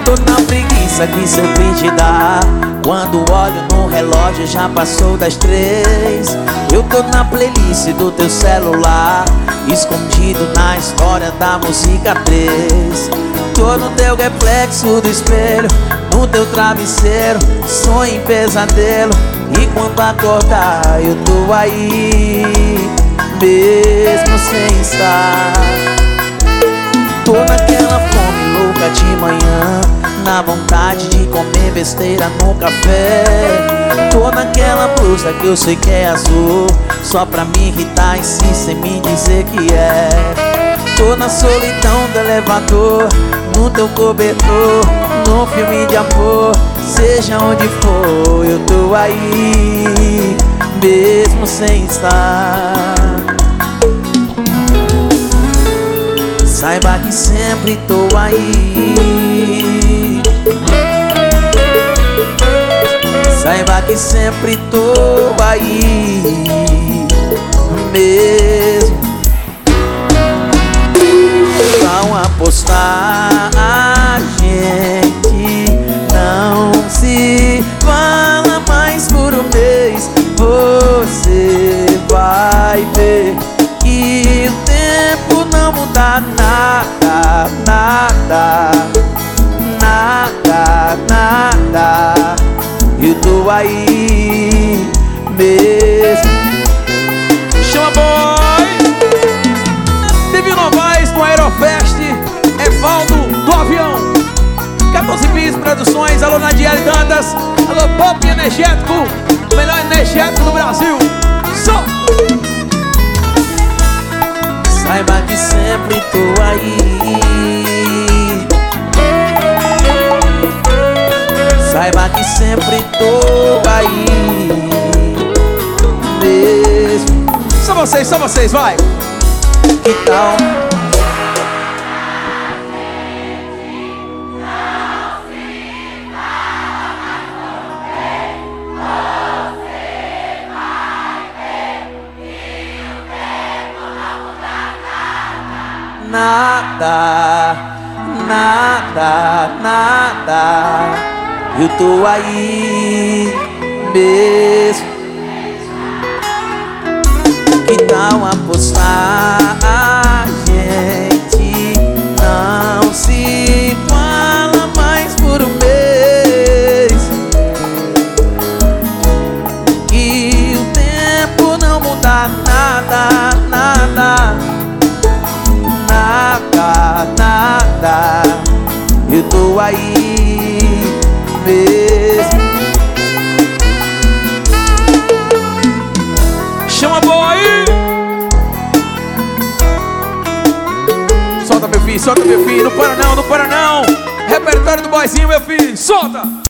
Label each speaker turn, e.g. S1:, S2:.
S1: Tô na preguiça que sempre te dá. Quando olho no relógio já passou das 3. Eu tô na playlist do teu celular, escondido na história da música 3. Tô no teu reflexo do espelho, no teu travesseiro, sonho em pesadelo. E quando acordar eu tô aí, mesmo sem estar. Tô naquela fome louca de manhã, na vontade de comer besteira no café. Tô naquela blusa que eu sei que é azul, só pra me irritar e sim sem me dizer que é. Tô na solidão do elevador, no teu cobertor, no filme de amor. Seja onde for, eu tô aí, mesmo sem estar. Saiba que sempre tô aí. Saiba que sempre tô aí, mesmo. Vão apostar, a gente não se fala mais por um mês. Você vai ver que o tempo não muda nada, nada, nada, nada. Eu tô aí mesmo.
S2: Chama boy! Teve Novaes com Aerofest, Evaldo do Avião, 14 Bis Produções, alô Nadiele Dantas, alô Pop Energético, o melhor energético do Brasil. Só!
S1: Saiba que sempre tô aí. Saiba que sempre tô aí, mesmo.
S2: Só vocês, vai!
S1: Que tal? Nada, nada, nada. Eu tô aí mesmo. Que tal apostar? A gente não se fala mais por um mês. E o tempo não muda nada, nada, nada, nada. Eu tô aí mesmo.
S2: Chama boy! Solta meu filho, não para não, não para não. Repertório do boyzinho, meu filho, solta!